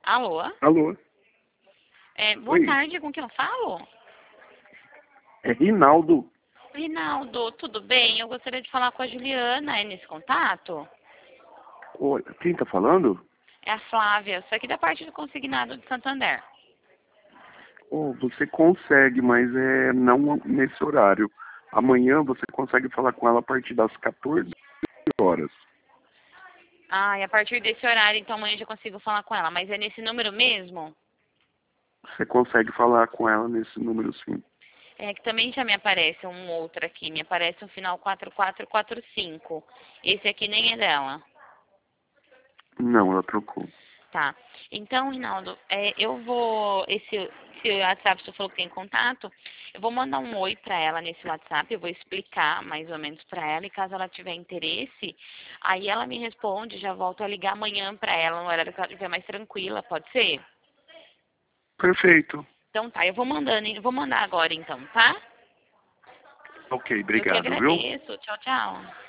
Alô? Alô? Boa Oi, tarde, com quem eu falo? é Rinaldo. Rinaldo, tudo bem? Eu gostaria de falar com a Juliana, é nesse contato? Oi, quem tá falando? É a Flávia, sou aqui da parte do consignado de Santander. Oh, você consegue, mas não nesse horário. Amanhã você consegue falar com ela a partir das 14 horas. Ah, e a partir desse horário, então amanhã eu já consigo falar com ela, mas é nesse número mesmo? Você consegue falar com ela nesse número sim. É que também já me aparece um outro aqui, me aparece um final 4445. Esse aqui nem é dela. Não, ela trocou. Tá. Então, Rinaldo, eu vou. Esse WhatsApp que você falou que tem contato, eu vou mandar um oi pra ela nesse WhatsApp, eu vou explicar mais ou menos pra ela, e caso ela tiver interesse, aí ela me responde, já volto a ligar amanhã pra ela, no horário que ela estiver mais tranquila, pode ser? Perfeito. Então tá, eu vou mandando, vou mandar agora então, tá? Ok, Eu que obrigado, viu? agradeço. Tchau, tchau.